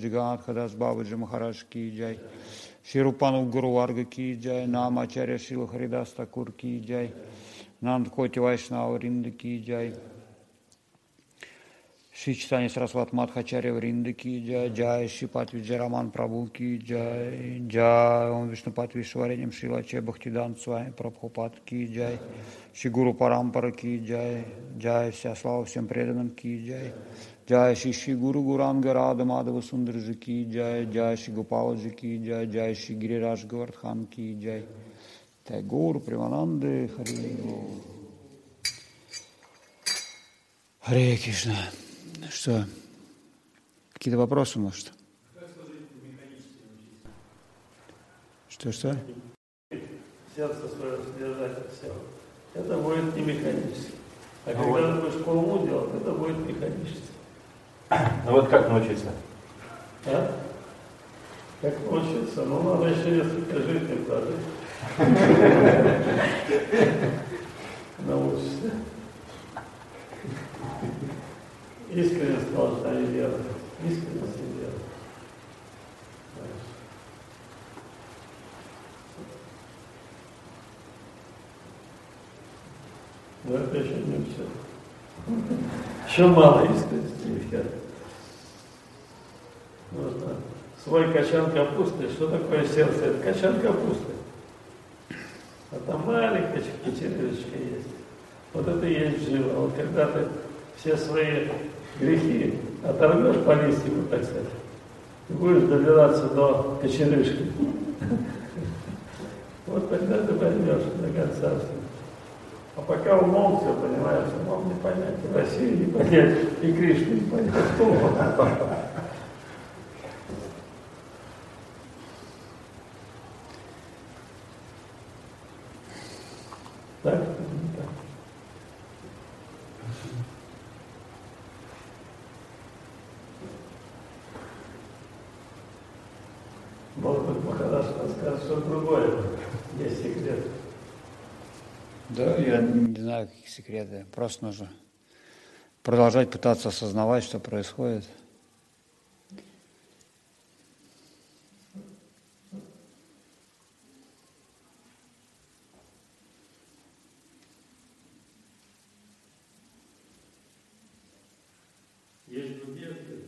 Джиганат Хадас Бабаджи Махарадж ки джай. Шри Рупану Гуру Варга ки джай. Нам Ачарья Шрила Харидас Такур ки джай. Нанд Коти Вайшнава Вринда ки джай. Шри Читани Сарасват Мадхачарья Вринда ки джай. Джай Шри Пат Виджараман Прабhu ки джай. Джай Ом Вишнупат Вишвареням Шрила Чай Бхактидант Свами Прабхупад ки джай. Шри Гуру Парампара ки джай. Джай вся слава всем преданным ки джай. Джай Шри Гуру Гуранга Рада Мадава Сундарджи ки джай. Джай Шри Гопаладжи ки джай. Джай Шри Гирирадж Гавардхан ки джай. Тагур Примананды Хари. Харе Кришна. Что? Какие-то вопросы, может? Что? Сердце свое содержать все. Это будет не механически. А когда ты будешь по уму делать, это будет механически. Ну вот как научиться? А? Как научиться? Ну, надо еще несколько жизней прожить. Научишься. Искренность должна и делать. Искренность и делать. Но это еще не все. Еще мало искренности. Нужно свой качан капусты. Что такое сердце? Это качан капусты. А там маленькая червячка есть. Вот это и есть жива. Вот когда ты все свои грехи оторвешь по листику, так сказать, ты будешь добираться до кочерышки. Вот тогда ты поймешь до конца все. А пока умом все понимаешь, умом не понять, и Россию не понять, и Кришну не понять. Так? Может быть, Махарадж расскажет, что другое. Есть секрет. Да, я не знаю, какие секреты. Просто нужно продолжать пытаться осознавать, что происходит. Есть другие ответы.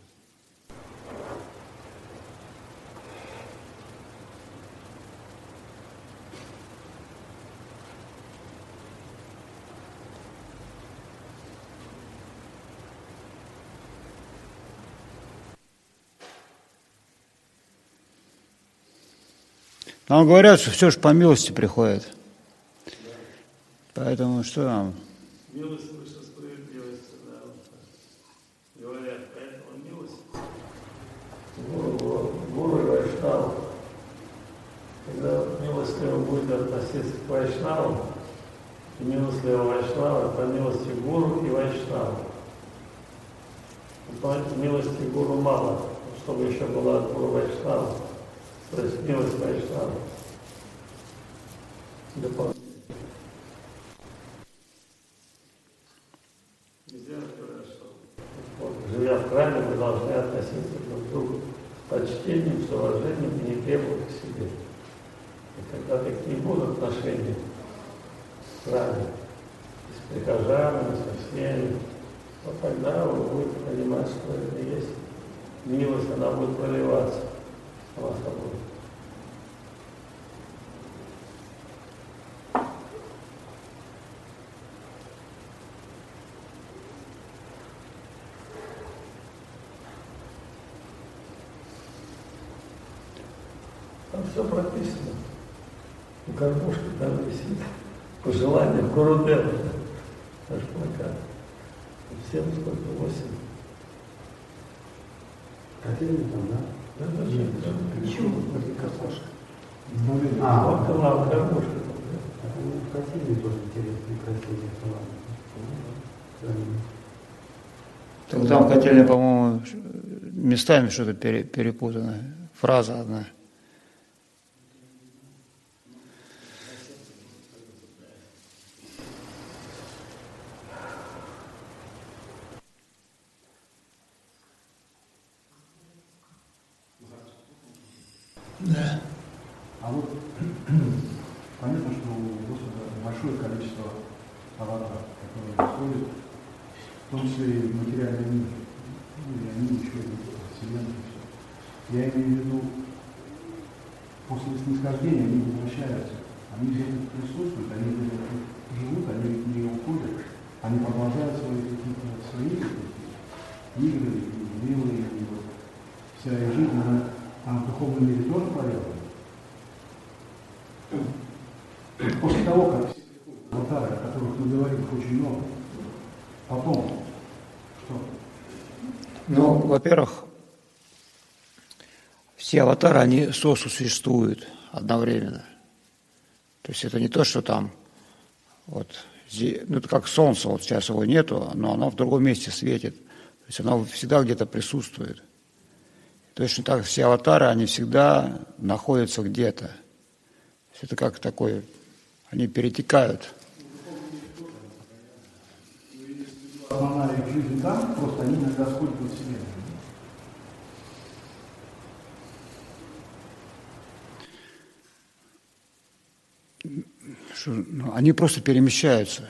Нам говорят, что все же по милости приходит. Поэтому что нам? Милость выше справедливости, да. Говорят, поэтому милость. Гуру и Вайшнаву. Когда милостливо будет относиться к Вайшнаву, и милостливо Вайшнава по милости Гуру и Вайшнаву. Милости Гуру мало, чтобы еще была Гуру Вайшнава. То есть милость Вайшнава. Нельзя говорить, что живя в храме, мы должны относиться друг к другу с почтением, с уважением и не требовать к себе. И когда такие будут отношения в храме, с прихожанами, со всеми, то тогда вы будете понимать, что это есть милость, она будет проливаться сама собой. Там все прописано. У кормушки там висит пожелание Гурудева. Наш плакат. Всем сколько? 8. Котельня там, да? Да, зачем? Почему? Возле картошки. Вот канал кормушка. В котельне тоже интересные, красивые слова. Там котельня, по-моему, местами что-то перепутано. Фраза одна. Да. А вот понятно, что у Господа большое количество аватаров, которые исходят, в том числе и в материальном мире. Ну, и они еще и Вселенной. Я имею в виду, после снисхождения они возвращаются. Они где-то присутствуют, они где-то живут, они не уходят, они продолжают свои какие-то свои игры, милые, и вот вся их жизнь, она в духовном мире тоже проявлена. После того, как все аватары, о которых мы говорим, очень много, потом что? Ну, во-первых, все аватары, они сосуществуют одновременно. То есть это не то, что там, вот, ну, это как солнце, вот сейчас его нету, но оно в другом месте светит. То есть оно всегда где-то присутствует. Точно так все аватары, они всегда находятся где-то. Это как такое, они перетекают. Основная их жизнь там, просто они иногда сходят в Вселенную. Они просто перемещаются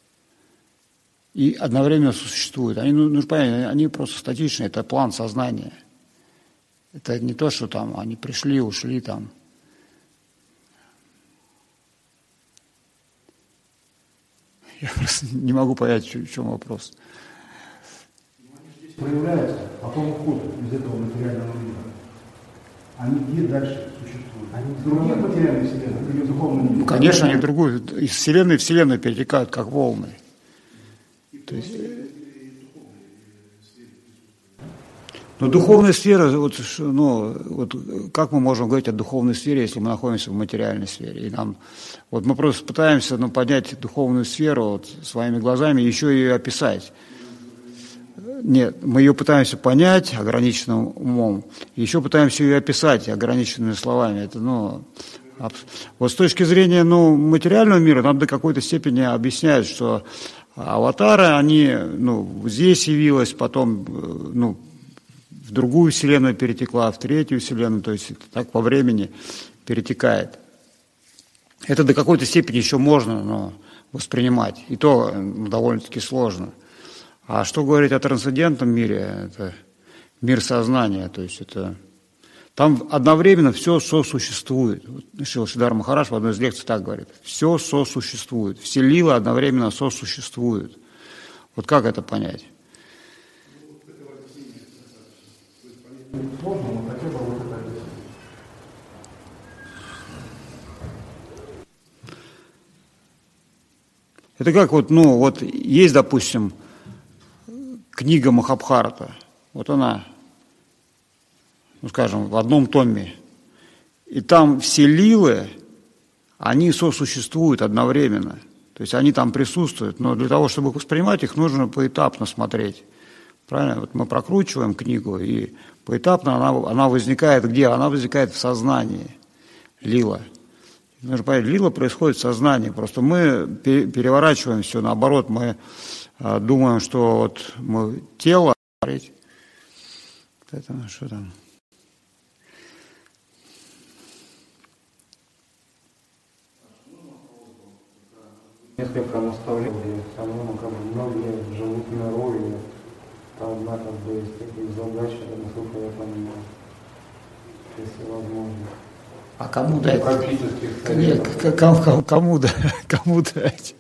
и одновременно существуют. Они, нужно понять, они просто статичны, это план сознания. Это не то, что там они пришли, ушли там. Я просто не могу понять, в чем вопрос. Они здесь проявляются, потом уходят из этого материального мира. Они где дальше существуют? Они в других материальных вселенных или в духовном мире? Ну, конечно, они другую. Из вселенной в вселенную перетекают, как волны. То есть, но духовная сфера, вот, ну, вот как мы можем говорить о духовной сфере, если мы находимся в материальной сфере? И нам, вот мы просто пытаемся поднять духовную сферу вот, своими глазами, еще ее описать. Нет, мы ее пытаемся понять ограниченным умом, еще пытаемся ее описать ограниченными словами. Это, вот с точки зрения материального мира, нам до какой-то степени объясняют, что аватары, они здесь явилось, потом в другую вселенную перетекла, в третью вселенную, то есть это так по времени перетекает. Это до какой-то степени еще можно воспринимать, и то довольно-таки сложно. А что говорить о трансцендентном мире? Это мир сознания, то есть это там одновременно все сосуществует. Шрила Сиддхара Махарадж в одной из лекций так говорит: все сосуществует, все лилы одновременно сосуществуют. Вот как это понять? Сложно, но хотя бы вот это. Это как вот есть, допустим, книга Махабхарата. Вот она, скажем, в одном томе. И там все лилы, они сосуществуют одновременно. То есть они там присутствуют, но для того, чтобы воспринимать их, нужно поэтапно смотреть. Правильно? Вот мы прокручиваем книгу, и поэтапно она возникает где? Она возникает в сознании, лила. Нужно понять, лила происходит в сознании. Просто мы переворачиваем все наоборот. Мы думаем, что вот мы тело, это, что там? Несколько наставлений, все равно многие живут в миру, и там одна есть такие задачи, насколько я понимаю, если возможно. А кому дать? Практических Нет, советов. кому дать?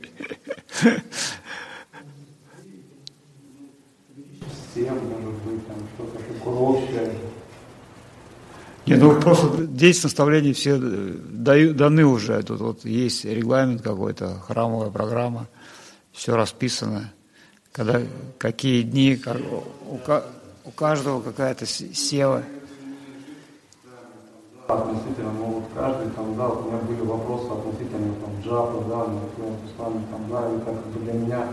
Всем, может быть, там что-то такое общее. Нет, просто 10 наставлений все даны уже. Тут вот есть регламент какой-то, храмовая программа, все расписано. Когда, какие дни, у каждого какая-то сева. Относительно, вот каждый у меня были вопросы относительно джапы, и как для меня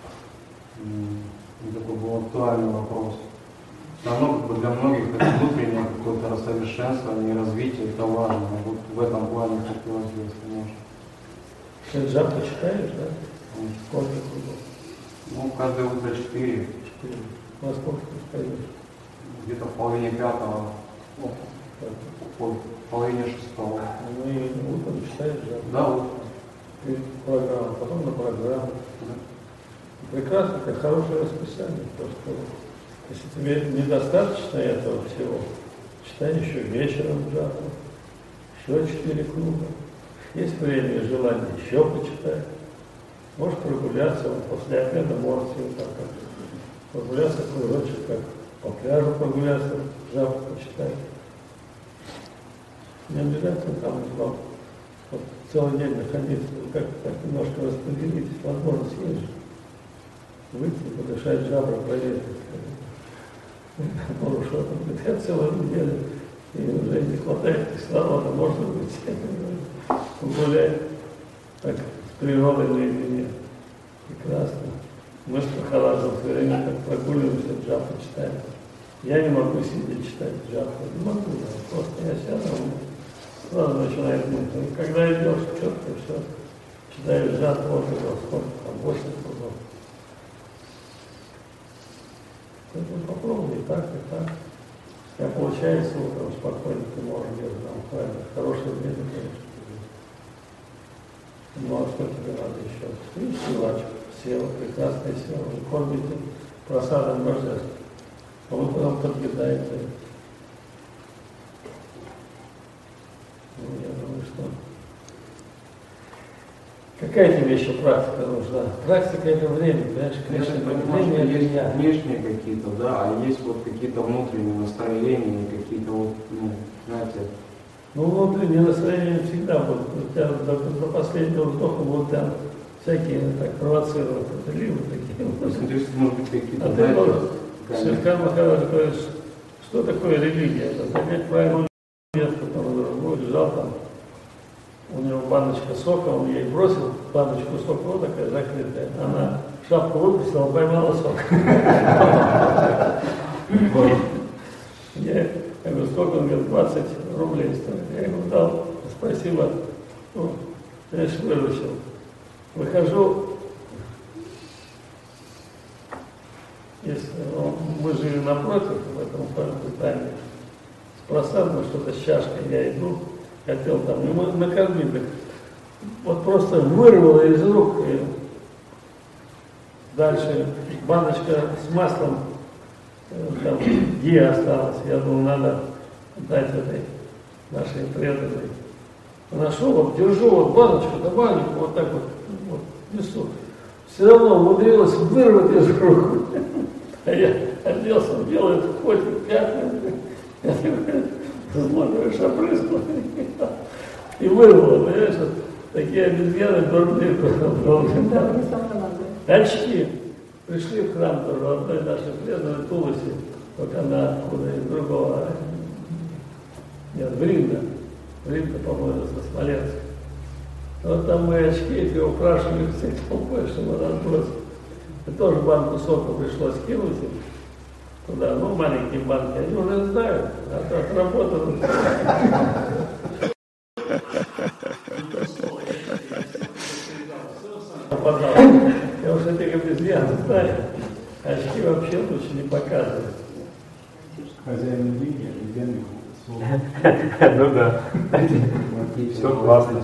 такой был актуальный вопрос. Все равно для многих это внутреннее какое-то рассовершенствование и развитие, это важно. Вот в этом плане хотелось бы, если можно. Ты джапу читаешь, да? Сколько кругов? Каждое утро 4. Во сколько ты встаешь? Где-то в половине 5. Половине шестого. Ну и утром читаешь же. Да, вот. И программа, потом на программу. Прекрасно, это хорошее расписание. Просто если тебе недостаточно этого всего, читай еще вечером джапу, еще 4 круга. Есть время и желание, еще почитай. Можешь прогуляться, вот после обеда можете вот так как прогуляться кружочек, как по пляжу прогуляться, джапу почитать. Не обязательно там вам вот, целый день находиться, как немножко распределитесь, возможно, съездить. Выйти, подышать, жабры проверить. Может, что там, говорит, я целую неделю, и уже не хватает кислорода, может быть, погулять так с природой наедине. Прекрасно. Мы с Прохоладом все время так прогуливаемся, джапу читаем. Я не могу сидеть читать джапу, не могу, да, просто я сяду, сразу начинает мысль. Когда идешь четко, все, читаешь джапу, вот это сколько там, 8 кругов. Поэтому попробуй и так. Я получается утром спокойно, ты можешь где-то там правильно. Хорошее время, конечно. Ну а что тебе надо еще? Видишь, силачку, села, прекрасная села, вы кормите просадом божеством. А вы потом подъедаете. Ну, я думаю, что... Какая тебе еще практика нужна? Практика это время, понимаешь? Конечно, время это есть внешние какие-то, да, а есть вот какие-то внутренние настроения, какие-то вот, ну, знаете. Ну, внутренние настроения всегда будут. У тебя до последнего вздоха будут там всякие так провоцировать, ливы такие. Может быть, какие-то, а ты можешь, Шрикар Махарадж говорит, что такое религия? Это занять правильное место, там, лежал там. У него баночка сока, он ей бросил баночку сока, вот такая закрытая. Она шапку выпустила, поймала сок. Я говорю, сколько? Он говорит, 20 рублей стоит. Я ему дал, спасибо, ну, конечно, выручил. Выхожу, если мы жили напротив, в этом питании, с просадом что-то с чашкой, я иду, хотел там, и мы накормили, так, вот просто вырвало из рук, и дальше баночка с маслом, там, где осталось, я думал, надо дать этой нашей преданной. Нашел, вот держу вот баночку, да баночку, вот так вот несу. Все равно умудрилась вырвать из рук. А я оделся, делает хоть пятна. Злой шапрызгу. И вырвало, понимаешь, вот такие обезьяны дурные. Очки. Пришли в храм тоже, одной нашей преданной Туласи, только она откуда из другого, нет, Вринда, по-моему, со Смоленска. Вот там мои очки, эти упрашивали всех толпой, чтобы разбросить. И тоже банку сока пришлось кинуть им туда, ну, маленькие банки, они уже знают, отработаны. Я уж этих обезьян знаю, очки вообще лучше не показывать. Хозяин религии, обезьяны слово. Ну да. Все классно.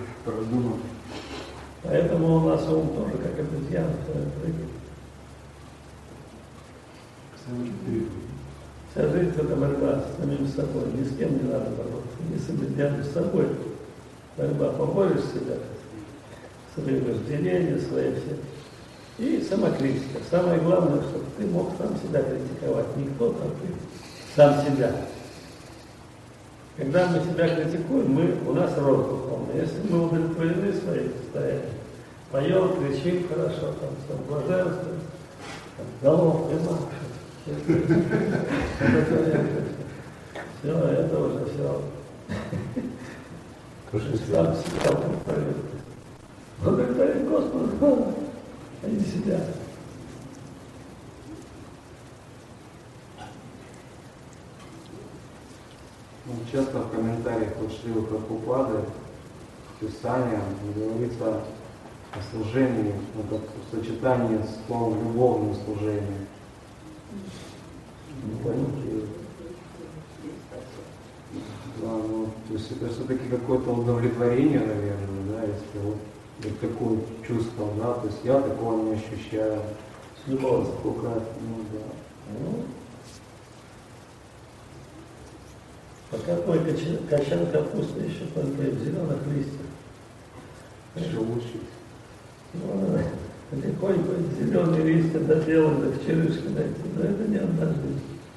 Поэтому у нас ум тоже как обезьяна. Вся жизнь это борьба с самим собой. Ни с кем не надо бороться. Ни с обезьяной, с собой. Борьба, поборешь себя, свои вожделения, свои все. И самокритика. Самое главное, чтобы ты мог сам себя критиковать. Не кто-то, а ты сам себя. Когда мы себя критикуем, у нас рост духовный. Если мы удовлетворены своим состоянием, поем, кричим хорошо, там все, блаженство, голов, все, это уже все. Сам себя удовлетворен. Благодарим Господа, а не себя. Часто в комментариях от Шрилы Прабхупады, Писания говорится о служении, это сочетание с словом любовное служение. То есть это все-таки какое-то удовлетворение, наверное, да, если вот такое чувство, да, то есть я такого не ощущаю. Любовь. Сколько, ну да. Ну, пока только качан капусты еще только в зеленых листьях. Еще лучше. Ну, потихоньку зеленые листья доделать, до черешки дойти, но это не одна жизнь.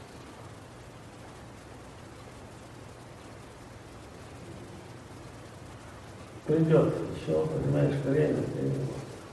Придет еще, понимаешь, время придет.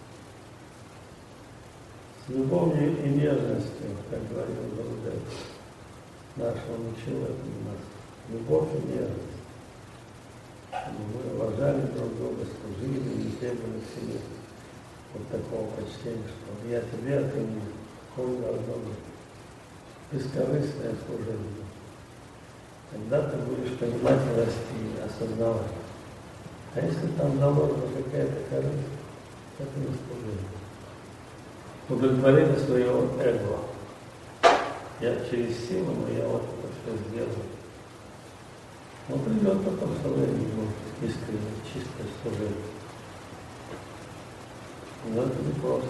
С любовью и нежностью, как говорил Гурудев, нашего учила нас. Любовь и нежность. Чтобы мы уважали друг друга, служили и требовали к себе вот такого почтения, что я тебе, а ты мне. Такое должно быть бескорыстное служение. Тогда ты будешь понимать и расти, и осознавать. А если там заложена какая-то корысть, это не служение. Удовлетворение своего эго. Я через силу, но я вот это все сделаю. Но придет потом служение, искренне, чистое служение. Но это не просто.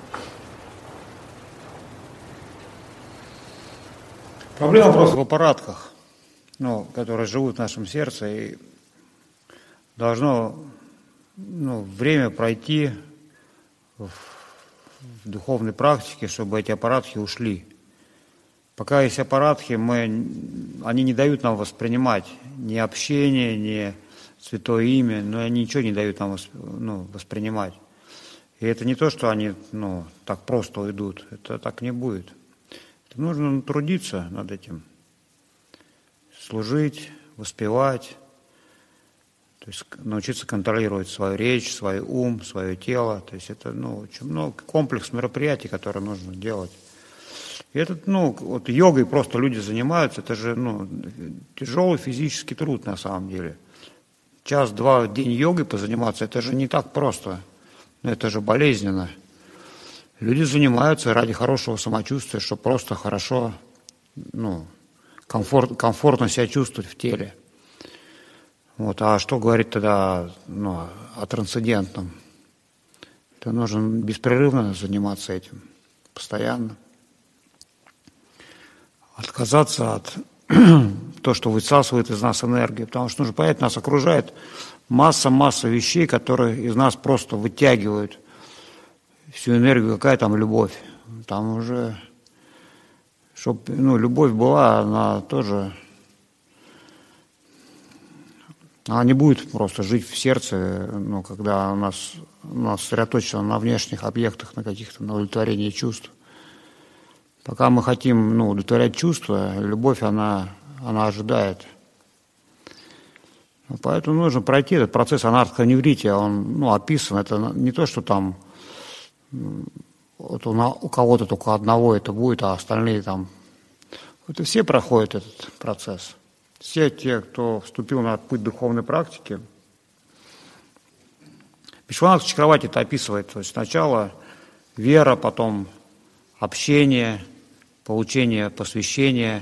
Проблема просто в аппаратках, которые живут в нашем сердце, и должно время пройти в духовной практике, чтобы эти аппаратки ушли. Пока есть аппаратки, они не дают нам воспринимать ни общение, ни святое имя, но они ничего не дают нам воспринимать. И это не то, что они так просто уйдут, это так не будет. Это нужно трудиться над этим, служить, воспевать, то есть научиться контролировать свою речь, свой ум, свое тело. То есть это очень много комплекс мероприятий, которые нужно делать. И это, вот йогой просто люди занимаются, это же, тяжелый физический труд на самом деле. Час-два в день йогой позаниматься, это же не так просто, это же болезненно. Люди занимаются ради хорошего самочувствия, чтобы просто хорошо, комфортно себя чувствовать в теле. Вот, а что говорить тогда о трансцендентном? Это нужно беспрерывно заниматься этим, постоянно. Отказаться от того, что высасывает из нас энергию, потому что нужно понять, нас окружает масса вещей, которые из нас просто вытягивают всю энергию. Какая там любовь? Там уже, чтобы любовь была, она тоже... Она не будет просто жить в сердце, когда у нас сосредоточено на внешних объектах, на каких-то на удовлетворении чувств. Пока мы хотим удовлетворять чувства, любовь, она ожидает. Поэтому нужно пройти этот процесс анархоневрития, он описан. Это не то, что там вот у кого-то только одного это будет, а остальные там... Это все проходят этот процесс. Все те, кто вступил на путь духовной практики. Вишванатха Чакраварти это описывает. То есть сначала вера, потом общение, получение посвящения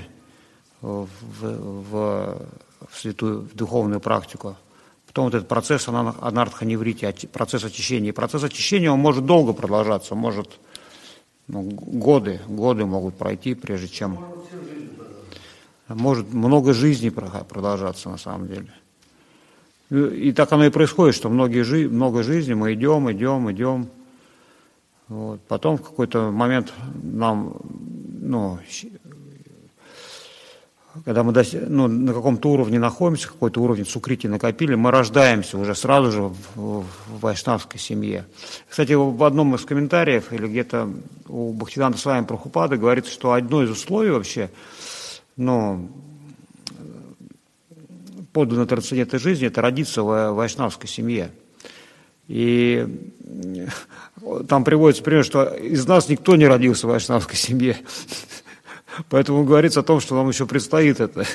в духовную практику. Потом вот этот процесс анархоневрития, процесс очищения. И процесс очищения, он может долго продолжаться, может годы могут пройти, прежде чем... Может много жизней продолжаться на самом деле. И так оно и происходит, что много жизней, мы идем. Вот. Потом в какой-то момент нам, когда мы на каком-то уровне находимся, какой-то уровень сукрити накопили, мы рождаемся уже сразу же в вайшнавской семье. Кстати, в одном из комментариев, или где-то у Бхактисиданта Свами Прабхупады говорится, что одно из условий вообще, подданной трансцендентной жизни, это родиться в вайшнавской семье. И там приводится пример, что из нас никто не родился в вайшнавской семье. Поэтому говорится о том, что нам еще предстоит это.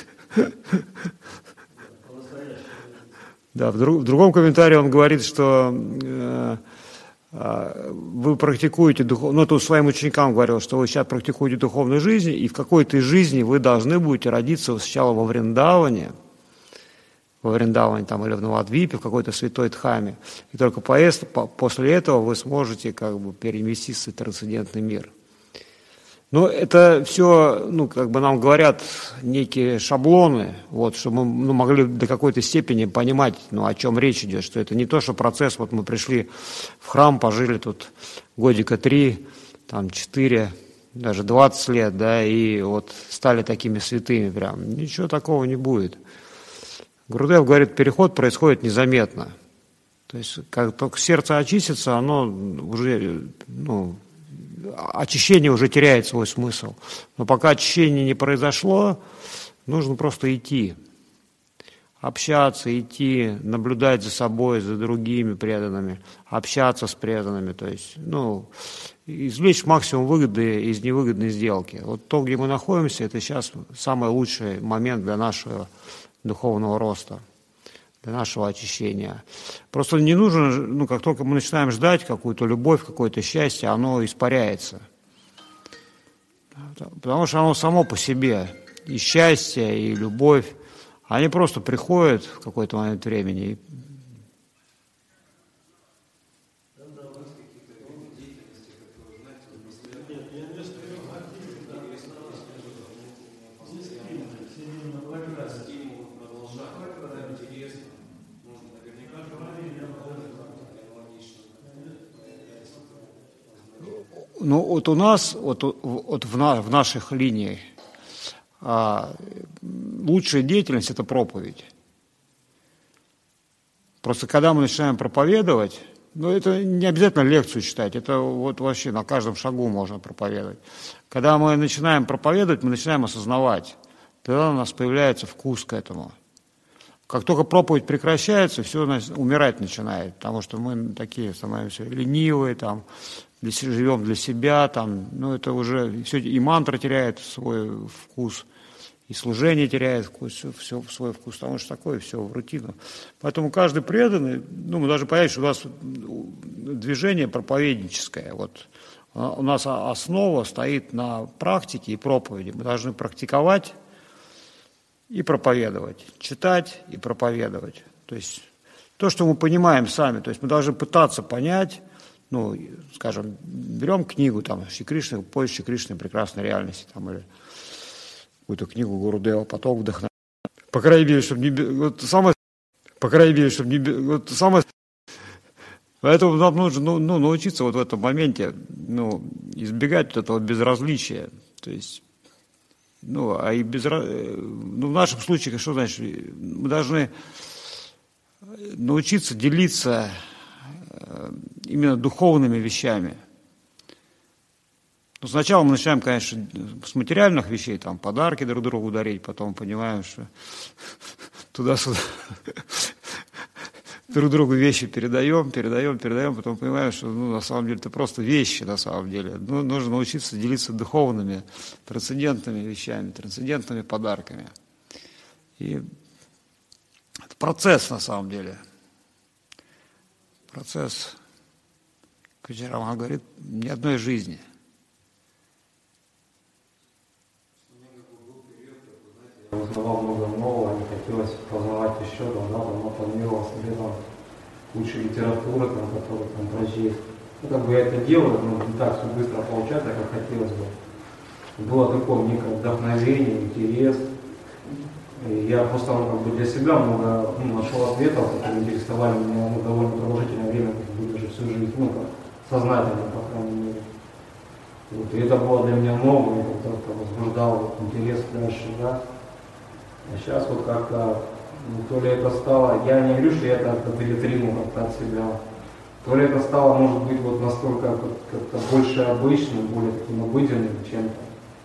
Да, в другом комментарии он говорит, что вы практикуете духовную, это своим ученикам говорил, что вы сейчас практикуете духовную жизнь, и в какой-то жизни вы должны будете родиться сначала во Вриндаване, во Вриндаване там, или в Навадвипе, в какой-то святой Дхаме. И только после этого вы сможете как бы переместиться в трансцендентный мир. Но это все, как бы нам говорят некие шаблоны, вот, чтобы мы могли до какой-то степени понимать, о чем речь идет, что это не то, что процесс, вот мы пришли в храм, пожили тут годика 3, там 4, даже 20 лет, да, и вот стали такими святыми прям. Ничего такого не будет. Гурудев говорит, переход происходит незаметно. То есть, как только сердце очистится, оно уже, очищение уже теряет свой смысл. Но пока очищение не произошло, нужно просто идти. Общаться, идти, наблюдать за собой, за другими преданными, общаться с преданными. То есть, извлечь максимум выгоды из невыгодной сделки. Вот то, где мы находимся, это сейчас самый лучший момент для нашего духовного роста, для нашего очищения. Просто не нужно, как только мы начинаем ждать какую-то любовь, какое-то счастье, оно испаряется. Потому что оно само по себе, и счастье, и любовь, они просто приходят в какой-то момент времени. Вот у нас, в наших линиях, лучшая деятельность – это проповедь. Просто когда мы начинаем проповедовать, это не обязательно лекцию читать, это вот вообще на каждом шагу можно проповедовать. Когда мы начинаем проповедовать, мы начинаем осознавать, тогда у нас появляется вкус к этому. Как только проповедь прекращается, все умирать начинает, потому что мы такие становимся ленивые, живем для себя, это уже все, и мантра теряет свой вкус, и служение теряет все свой вкус, потому что такое все в рутину. Поэтому каждый преданный, мы должны понять, что у нас движение проповедническое. Вот у нас основа стоит на практике и проповеди. Мы должны практиковать и проповедовать, читать и проповедовать. То есть то, что мы понимаем сами, то есть мы должны пытаться понять, скажем, берем книгу, Шри Кришна, поиск Шри Кришны прекрасной реальности, или какую-то книгу Гурудева, потом вдохновение. По крайней мере, чтобы не... Поэтому нам нужно научиться в этом моменте избегать этого безразличия. То есть, в нашем случае, что значит? Мы должны научиться делиться именно духовными вещами. Сначала мы начинаем, конечно, с материальных вещей, подарки друг другу дарить, потом понимаем, что туда-сюда друг другу вещи передаем, потом понимаем, что на самом деле это просто вещи, на самом деле. Нужно научиться делиться духовными, трансцендентными вещами, трансцендентными подарками. И это процесс, на самом деле. Процесс, Кучерама говорит, ни одной жизни. Я узнавал много нового, не хотелось познавать еще, давно планировал себе кучу литературы, которую прочесть. Я это делаю, но не так все быстро получается, как хотелось бы. Было такое некое вдохновение, интерес. И я просто для себя много нашел ответов, которые интересовали меня довольно продолжительное время, даже всю жизнь, сознательно, по крайней мере. И это было для меня новое, это возбуждало интерес дальше, да. А сейчас как-то, то ли это стало, я не говорю, что я это отретринул как-то от себя, то ли это стало, может быть, настолько как-то больше обычным, более таким обыденным чем-то.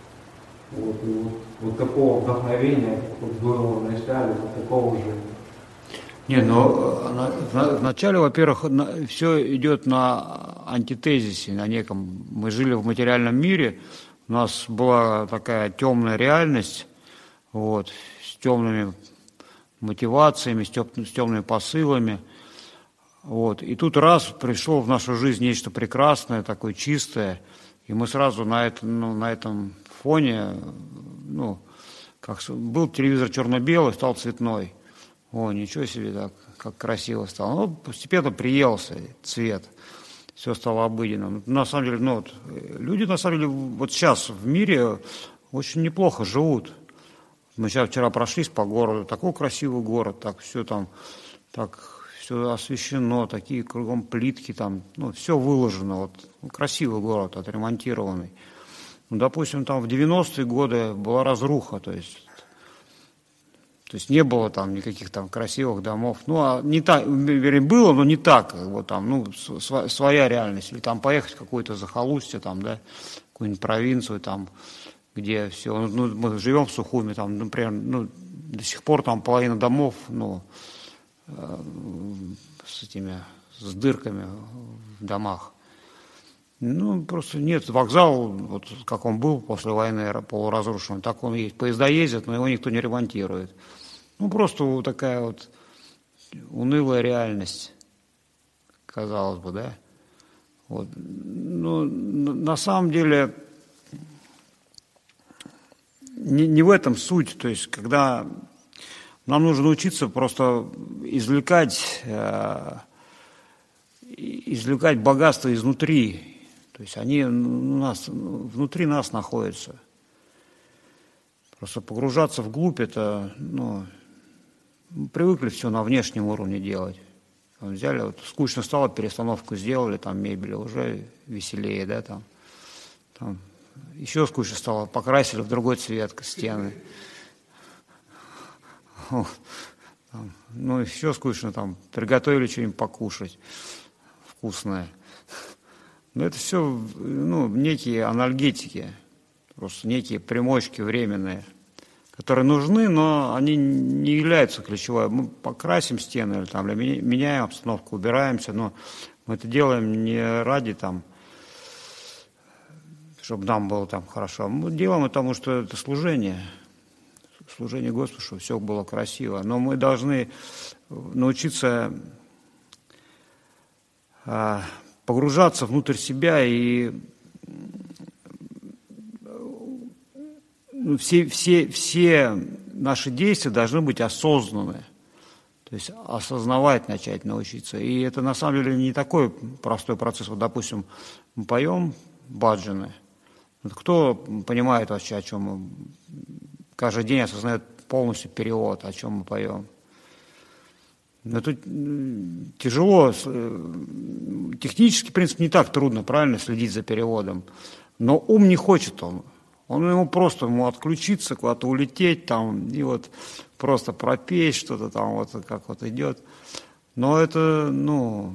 И такого вдохновения, как было в начале, такого уже. Вначале, во-первых, все идет на антитезисе, на неком. Мы жили в материальном мире, у нас была такая темная реальность, с темными мотивациями, с темными посылами. И тут раз пришло в нашу жизнь нечто прекрасное, такое чистое, и мы сразу на этом фоне, как был телевизор черно-белый, стал цветной. О, ничего себе, так, как красиво стало. Ну, постепенно приелся цвет, все стало обыденным. На самом деле, ну, вот, люди, на самом деле, вот сейчас в мире очень неплохо живут. Мы сейчас вчера прошлись по городу, такой красивый город, так все там, так все освещено, такие кругом плитки там, ну, все выложено, вот, ну, красивый город, отремонтированный. Ну, допустим, там в 90-е годы была разруха, то есть не было там никаких там красивых домов. Ну, а не так, вернее, было, но не так, как бы там, ну, своя реальность. Или там поехать в какое-то захолустье, там, да, какую-нибудь провинцию, там, где все, ну, мы живем в Сухуми, там, например, ну, до сих пор там половина домов, ну, с дырками в домах. Ну, просто нет, вокзал, вот как он был после войны, полуразрушенный, так он и есть. Поезда ездят, но его никто не ремонтирует. Ну, просто вот такая вот унылая реальность, казалось бы, да. Вот. Но на самом деле не в этом суть. То есть, когда нам нужно учиться просто извлекать богатство изнутри. То есть они внутри нас находятся. Просто погружаться вглубь, это, ну, привыкли все на внешнем уровне делать. Взяли, вот, скучно стало, перестановку сделали, там мебель, уже веселее, да, там еще скучно стало, покрасили в другой цвет стены. Ну, еще скучно, там, приготовили что-нибудь покушать вкусное. Но это все, ну, некие анальгетики, просто некие примочки временные, которые нужны, но они не являются ключевой. Мы покрасим стены, или, там, или меняем обстановку, убираемся, но мы это делаем не ради, там, чтобы нам было там хорошо. Мы делаем это, потому что это служение Господу, чтобы все было красиво. Но мы должны научиться погружаться внутрь себя, и все наши действия должны быть осознанны. То есть осознавать начать научиться. И это на самом деле не такой простой процесс. Вот, допустим, мы поем баджаны. Вот кто понимает вообще, о чем мы каждый день осознает полностью перевод, о чем мы поем? Это тяжело, технически, в принципе, не так трудно, правильно, следить за переводом, но ум не хочет он ему отключиться, куда-то улететь там, и вот просто пропеть что-то там, вот как вот идет. Но это, ну,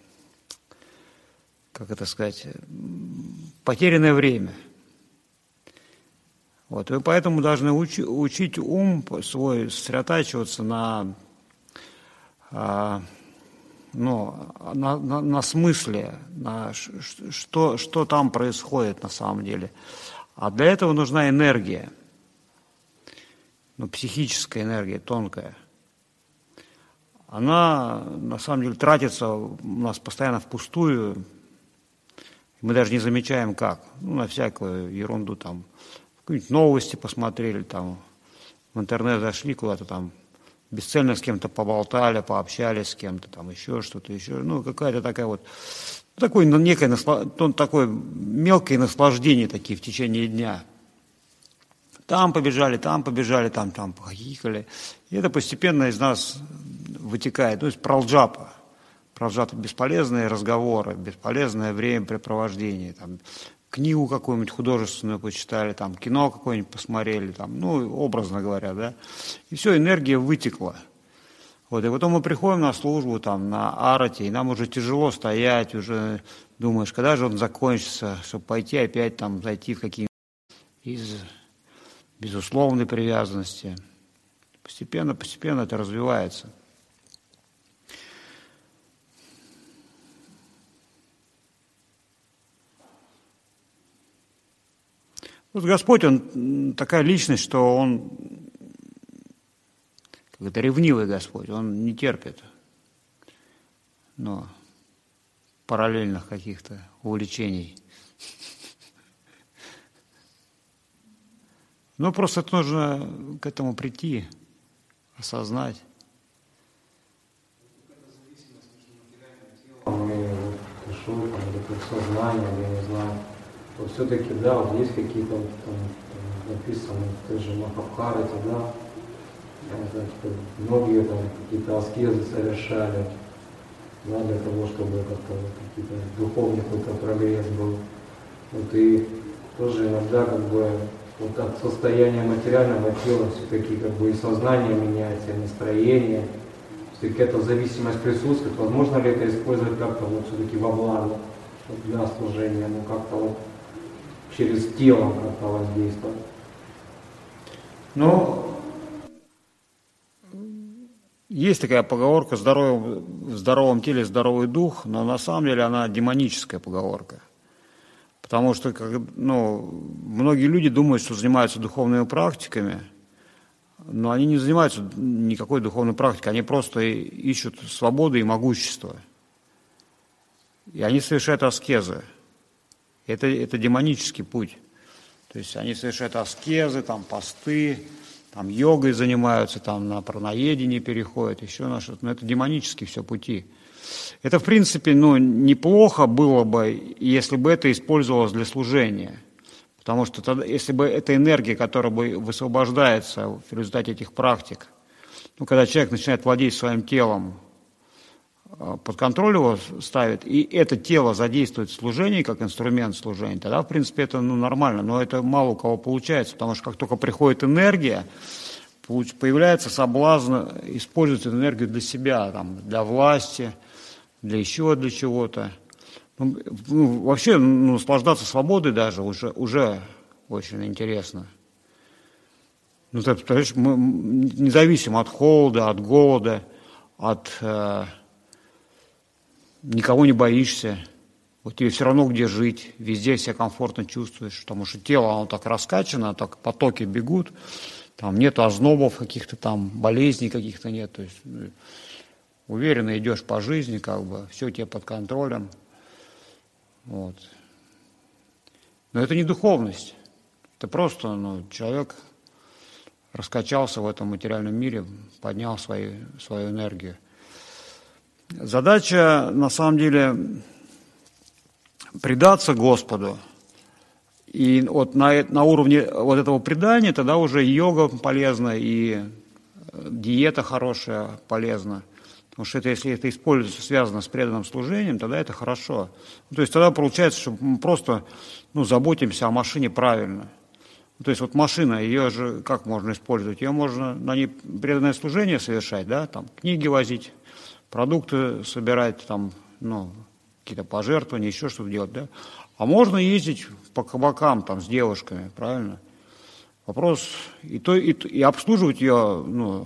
как это сказать, потерянное время. Вот, и поэтому должны учить ум свой сосредотачиваться на смысле, на что там происходит на самом деле. А для этого нужна энергия, психическая энергия, тонкая. Она, на самом деле, тратится у нас постоянно впустую. Мы даже не замечаем, как. На всякую ерунду, там, какие-нибудь новости посмотрели, там, в интернет зашли куда-то там, бесцельно с кем-то поболтали, пообщались с кем-то, там, еще что-то, еще. Какая-то такая вот, такое мелкое наслаждение такие в течение дня. Там побежали, там похихикали. И это постепенно из нас вытекает. То есть пралджапа. Пралджапа — бесполезные разговоры, бесполезное времяпрепровождение. Там, книгу какую-нибудь художественную почитали, там, кино какое-нибудь посмотрели, там, образно говоря, да. И все, энергия вытекла. Вот, и потом мы приходим на службу, там, на арате, и нам уже тяжело стоять, уже думаешь, когда же он закончится, чтобы пойти опять там, зайти в какие-нибудь из безусловной привязанности. Постепенно это развивается. Вот Господь, Он такая личность, что Он, как это, ревнивый Господь, Он не терпит, параллельных каких-то увлечений. Просто это нужно к этому прийти, осознать. сознания, я не знаю. Вот все-таки, да, вот есть какие-то вот, там написано в той же Махабхарате, да, многие там какие-то аскезы совершали, да, для того, чтобы как-то какие-то духовный какой-то прогресс был. Вот и тоже иногда как бы вот от состояния материального тела все-таки как бы и сознание меняется, и настроение, все-таки эта зависимость присутствует. Возможно ли это использовать как-то вот все-таки во благо для служения, ну как-то вот через тело как-то воздействовать? Ну, есть такая поговорка в здоровом теле здоровый дух, но на самом деле она демоническая поговорка. Потому что многие люди думают, что занимаются духовными практиками, но они не занимаются никакой духовной практикой, они просто ищут свободы и могущества. И они совершают аскезы. Это демонический путь. То есть они совершают аскезы, там, посты, там, йогой занимаются, там, на пранаедение переходят, еще на что-то. Но это демонические все пути. Это, в принципе, неплохо было бы, если бы это использовалось для служения. Потому что тогда, если бы эта энергия, которая бы высвобождается в результате этих практик, когда человек начинает владеть своим телом, под контроль его ставит, и это тело задействует в служении как инструмент служения, тогда, в принципе, это нормально. Но это мало у кого получается, потому что как только приходит энергия, появляется соблазн использовать эту энергию для себя, там, для власти, для еще для чего-то. Вообще, наслаждаться свободой даже уже очень интересно. Ты представляешь, мы независимо от холода, от голода, никого не боишься. Вот тебе все равно где жить, везде себя комфортно чувствуешь, потому что тело, оно так раскачано, так потоки бегут, там нет ознобов каких-то там, болезней каких-то нет. То есть уверенно идешь по жизни, как бы, все у тебя под контролем. Вот. Но это не духовность. Это просто человек раскачался в этом материальном мире, поднял свою энергию. Задача, на самом деле, предаться Господу. И вот на уровне вот этого предания тогда уже йога полезна, и диета хорошая полезна. Потому что если это используется, связано с преданным служением, тогда это хорошо. То есть тогда получается, что мы просто заботимся о машине правильно. То есть вот машина, ее же как можно использовать? Ее можно на ней преданное служение совершать, да, там книги возить, продукты собирать, там, какие-то пожертвования, еще что-то делать, да. А можно ездить по кабакам там с девушками, правильно? Вопрос, и обслуживать ее,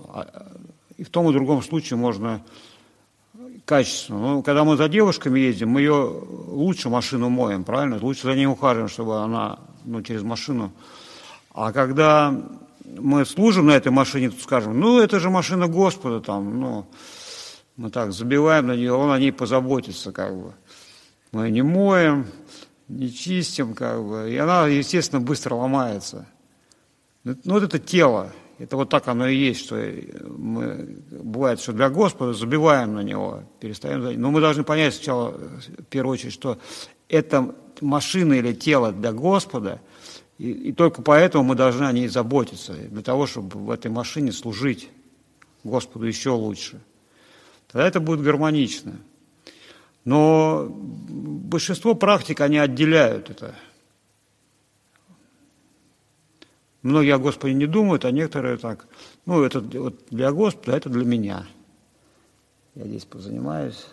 и в том и другом случае можно качественно. Но когда мы за девушками ездим, мы ее лучше машину моем, правильно? Лучше за ней ухаживаем, чтобы она через машину. А когда мы служим на этой машине, то скажем, это же машина Господа, там, мы так забиваем на нее, он о ней позаботится, как бы. Мы не моем, не чистим, как бы, и она, естественно, быстро ломается. Вот это тело, это вот так оно и есть, что бывает, что для Господа забиваем на него, перестаем. Но мы должны понять сначала, в первую очередь, что это машина или тело для Господа, и только поэтому мы должны о ней заботиться, для того, чтобы в этой машине служить Господу еще лучше. Тогда это будет гармонично. Но большинство практик, они отделяют это. Многие о Господе не думают, а некоторые так, это вот для Господа, а это для меня. Я здесь позанимаюсь.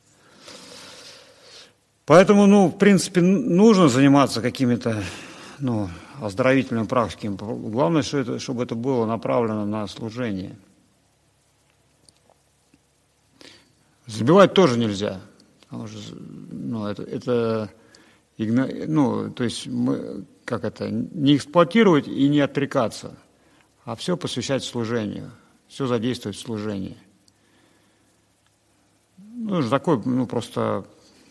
Поэтому, в принципе, нужно заниматься какими-то, оздоровительными практиками. Главное, чтобы это было направлено на служение. Забивать тоже нельзя. Потому что, то есть не эксплуатировать и не отрекаться, а все посвящать служению, все задействовать в служении. Такой, просто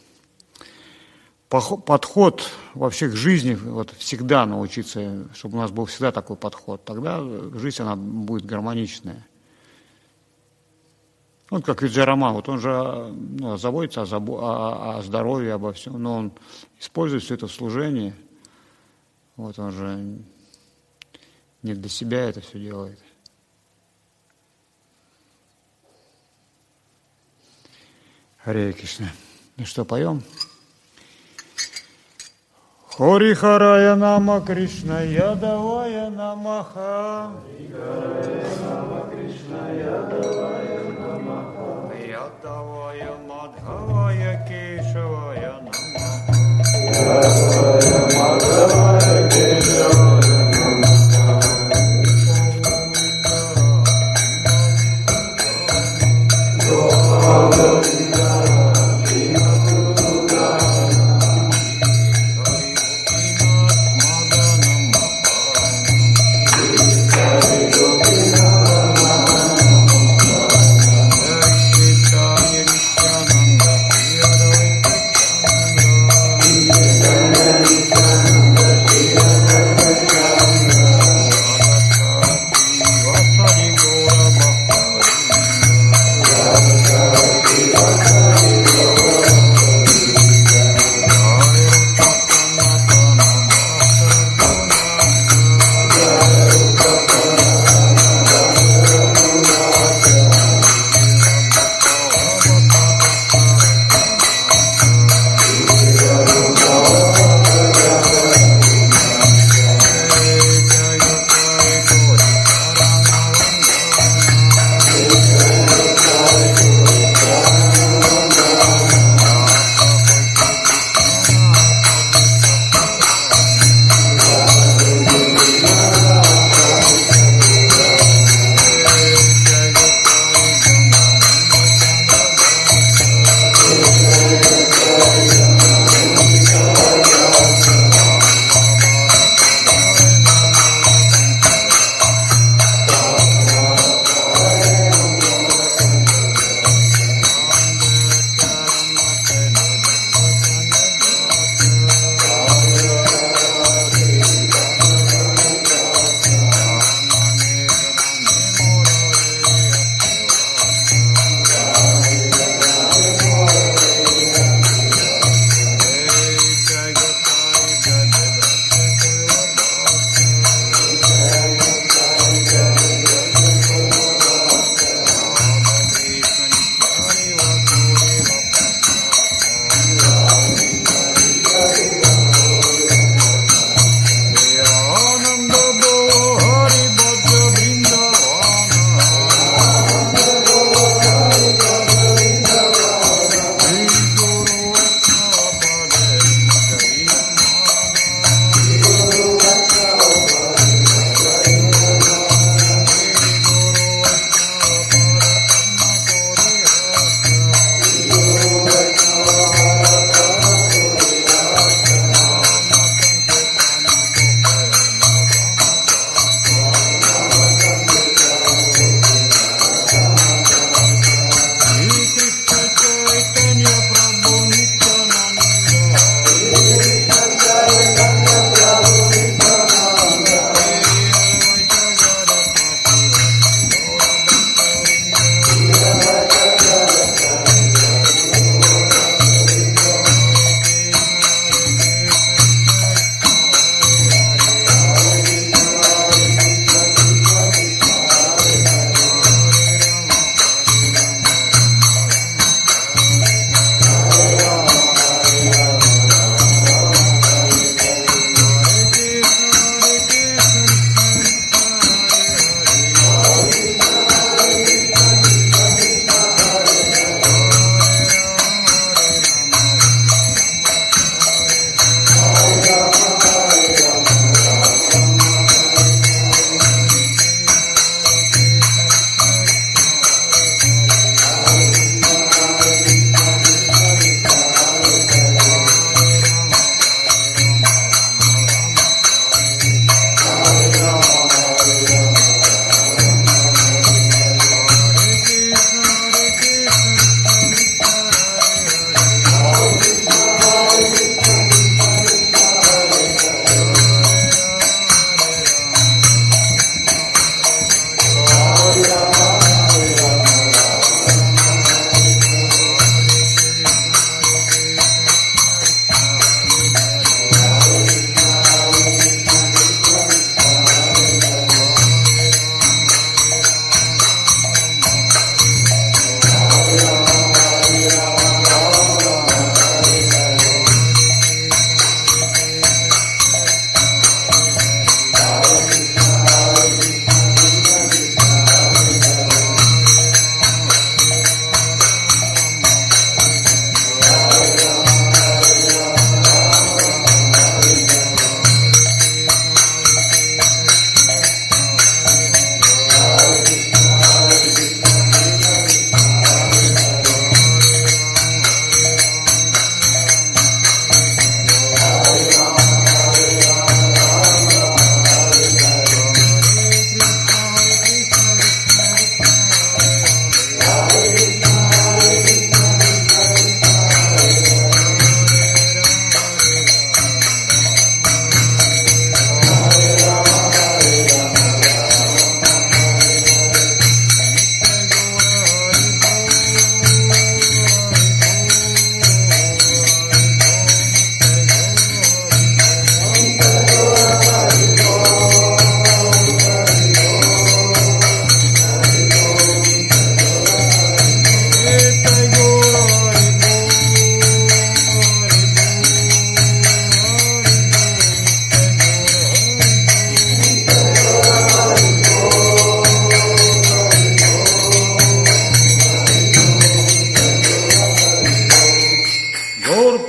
подход вообще к жизни, всегда научиться, чтобы у нас был всегда такой подход, тогда жизнь, она будет гармоничная. Вот как Виджараман, вот он же заботится о здоровье, обо всем, но он использует все это в служении. Вот он же не для себя это все делает. Харе Кришна. Ну что, поем? Хори Харая Нама Кришна Ядавая Намаха. Ядавая Мадхавая Кешавая Намаха.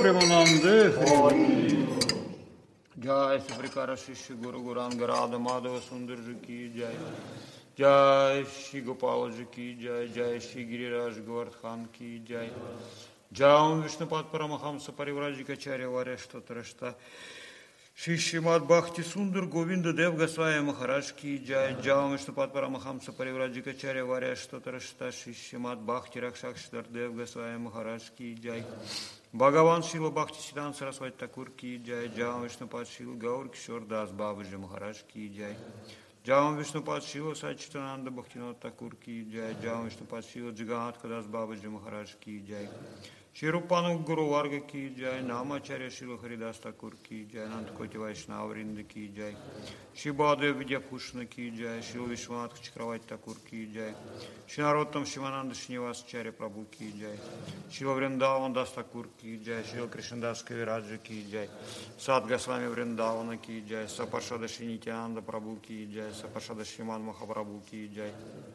Premanande Hari. Jai Sabrikara Shishi Guru Guranga Radha Madhava Sundarji ki Jai. Jai Shri Gopalaji ki Jai. Jai Shri Giriraj Govardhan ki Jai. Jai Vishnupad Paramahamsa Parivrajakacharya Vareshta Shri Shrimad Bhakti Sundar Govinda Dev Goswami Maharaj ki Jai. Jai Vishnupad Paramahamsa Parivrajakacharya Vareshta Shri Shrimad Bhakti Rakshakshidhar Dev Goswami Maharaj ki Jai. Bhagavan Shila Bhakti Siddhanta Saraswati Thakur ki Jai. Jai Vishnupad Shila Gaur Kishore Das Babaji Maharaj ki Jai. Jai Vishnupad Shila Sachitananda Bhaktivinoda Thakur ki Jai. Jai Vishnupad Shila Jagannath Das Babaji Maharaj ki Jai. Shri Rupanuk Guru Varga ki Jai. Namacharya Shila Haridas Thakur ki Jai. Nandakoti Vaishnava Vrinda ki Jai. Shri Bhadev Vidyabhushana ki Jai. Shri Vishwanath Chakravati Thakur ki Jai. Shri Narottam Shivananda Srinivasacharya Prabhu ki Jai. Shri Vrindavan Das Thakur ki Jai. Shri Krishnadas Kaviraja ki Jai. Sat Goswami Vrindavana ki Jai. Saparshada Shri Nityananda Prabhu ki Jai. Saparshada Shriman Mahaprabhu ki Jai.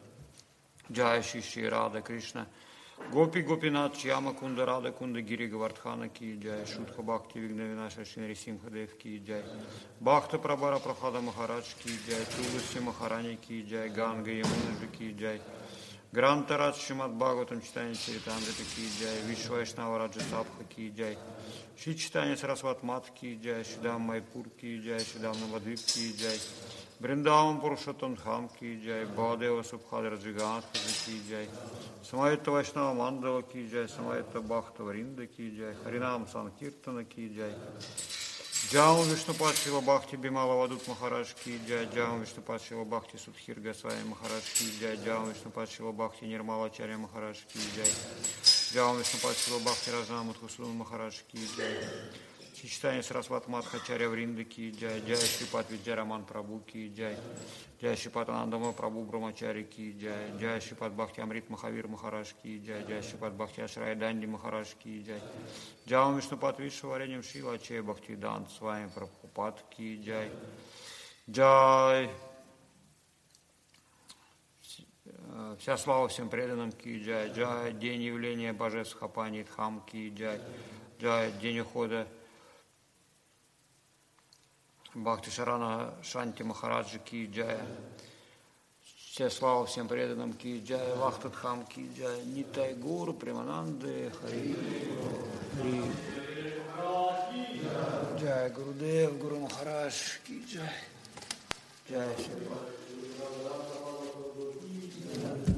Jai Shri Shri Radha Krishna Гопи Гопинат Чьяма Кунда Рада Кунда Гири Гавардхана Ки Джай, Шутха Бхакти Вигнавинаша Шинари Симхадев Ки Джай, Бхакта Прабара Прахада Махарадж Ки Джай, Туласи Махарани Ки Джай, Ганга Ямунаджи Ки Джай, Гранта Радж Шимат Бхагаватам Читани Чаритамрита Ки Джай, Вишвайшнава Раджа Сабха Ки Джай, Шри Читани Сарасват Мат Ки Джай, Шидам Майпур Ки Джай, Шидам Навадвип Ки Джай, Бриндаван Пурушоттам Дхам Ки Джай, Бхадева Субхадра Джиганат Ки Джай, Самайта Вайшнава Мандала Ки Джай, Самайта Бхакта Вринда Ки Джай, Харинам Санкиртана Ки Джай, Джаум Вишнупад Шила Бхакти Бимала Вадут Махарадж Ки Джай, Джаум Вишнупад Шила Бхакти Судхир Госвами Махарадж Ки Джай, Джаум Вишнупад Шила Бхакти Нирмалачарья Махарадж Ки Джай, Джаум Вишнупад Шила Бхакти Раджна Мадхусудан Махарадж Ки Джай, Читание Сарасват Мадхачарья Вринда Ки Джай, Джай Шрипад Видьяраман Прабhu Ки Джай, Джай Шрипад Анандама Прабhu Брамачари Ки Джай, Джай Шрипад Бхакти Амрит Махавир Махарадж Ки Джай, Джай Шрипад Бхакти Ашрай Данди Махарадж Ки Джай, Джаум Вишнупад Вишвареням Шила Ачея Бхакти Дан с вами Прабхупад Ки Джай, Джай. Вся слава всем преданным Ки Джай, Джай, день явления божеств Хапани Дхам Ки Джай, Джай, день ухода Бхакти Шарана Шанти Махараджи Ки Джай, вся слава всем преданным Ки Джай, Вахта Дхам Ки Джай, Нитай Гуру, Премананды, Хари, Хари, Джай Гурудев, Гуру Махарадж Ки Джай, Джай Шри.